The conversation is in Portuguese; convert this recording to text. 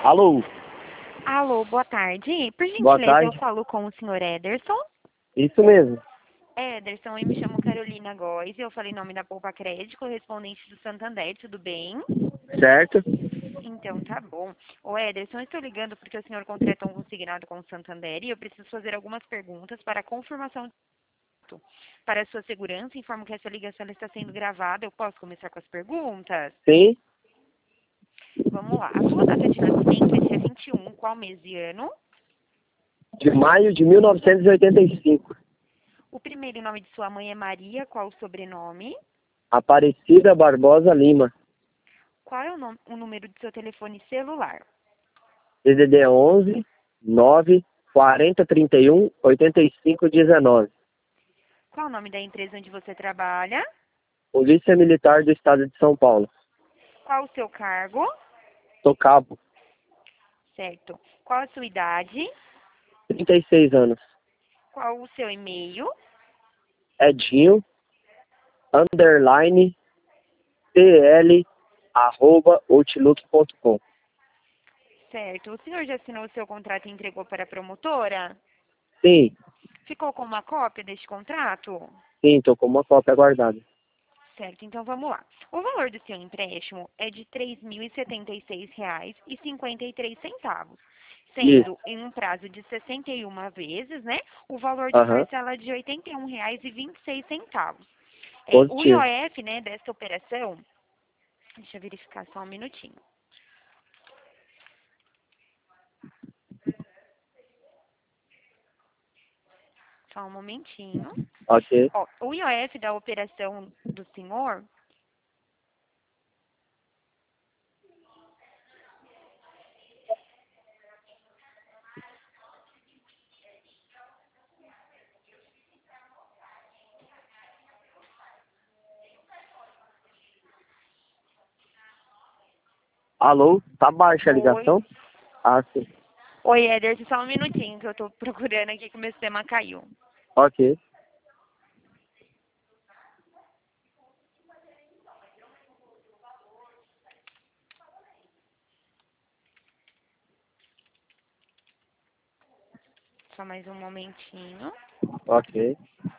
Alô, Alô, boa tarde. Por boa gentileza, eu tarde. falo com o senhor Ederson. Isso mesmo, Ederson, eu me chamo Carolina Góes, eu falei em nome da Poupa Crédito, correspondente do Santander, tudo bem? certo? Então, tá bom. Ô Ederson, eu estou ligando porque o senhor contratou um consignado com o Santander e eu preciso fazer algumas perguntas para confirmação de fato. Para a sua segurança, informo que essa ligação está sendo gravada. Eu posso começar com as perguntas? Sim, Vamos lá. A sua data de nascimento é dia 21, qual mês e ano? de maio de 1985. O primeiro nome de sua mãe é Maria, qual o sobrenome? Aparecida Barbosa Lima, Qual é o número do seu telefone celular? DDD 11 9 40 31 85 19. Qual é o nome da empresa onde você trabalha? Polícia Militar do Estado de São Paulo. Qual o seu cargo? Sou cabo, Certo. Qual a sua idade? 36 anos. Qual o seu e-mail? Edinho, underline, pl, arroba, outlook.com. Certo. O senhor já assinou o seu contrato e entregou para a promotora? Sim, Ficou com uma cópia deste contrato? sim, tô com uma cópia guardada. Certo, então vamos lá. O valor do seu empréstimo é de R$ 3.076,53, Isso, sendo em um prazo de 61 vezes, né? O valor de aham, parcela de R$ 81,26. O positivo. IOF, né, dessa operação, deixa eu verificar só um minutinho. Só um momentinho. Ok. Ó, o IOF da operação do senhor. Alô, tá baixa a Oi. ligação? Ah, sim. Oi, Ederson, só um minutinho que eu tô procurando aqui que o meu sistema caiu. Ok. Só mais um momentinho. Ok.